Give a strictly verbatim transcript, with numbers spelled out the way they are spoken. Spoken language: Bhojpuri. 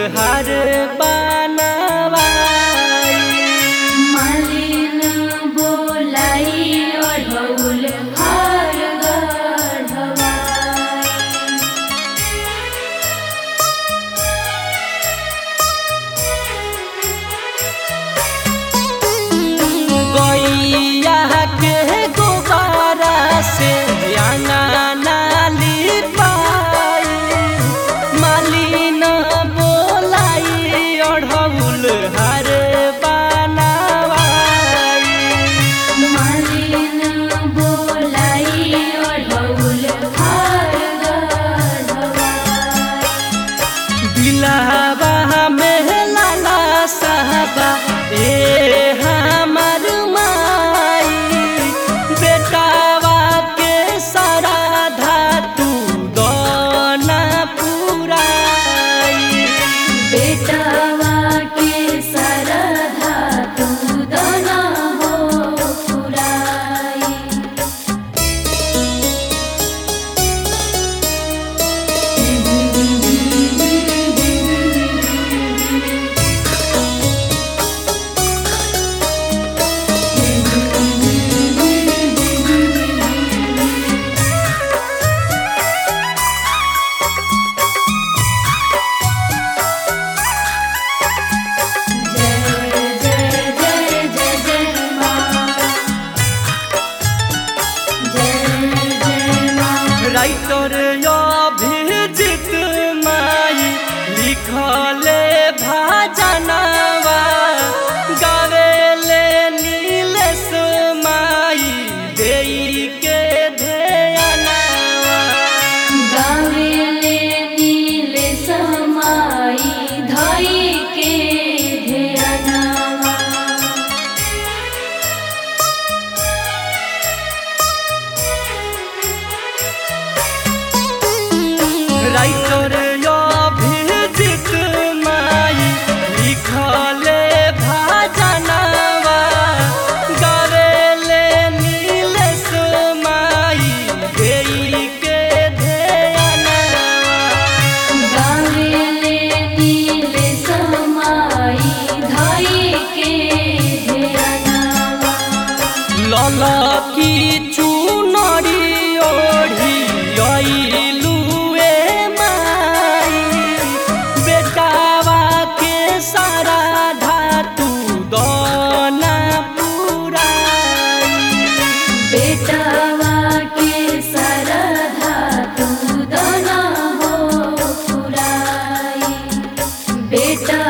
हार बनवाई। मालिन बोलाई अढ़उल हार गढ़वाई। गैया के गोबारा से अंगना लिपाई। मालिन बोलाई अढ़उल हार बनवाई। मालिन बोलाई अढ़उल हार गढ़वाई। दिलावा में लाला साहबा ए हमर माई। बेटावा के सारा धातु दाना पुराई। बेटावा के सरधा तू दना हो पुराई। जय जय जय जय जय माँ। जय जय माँ। राइटर अभिजीत माई लिखले भजनवा। गावेले नीलेश माई देई के ध्यानवा। गावेले नीले समाई धई के ध्यानवा। राइटर अभिजीत माई लिखले भजनवा। गावेले नीलेश माई देई के ध्यानवा। गावेले नीले समाई धई के ध्यानवा। लाला की चुनरी ओढ़ी आइलू ए माई। बेटावा के सारा धातु दाना पुराई। बेटावा के सरधा तू दना हो पुराई। बेटा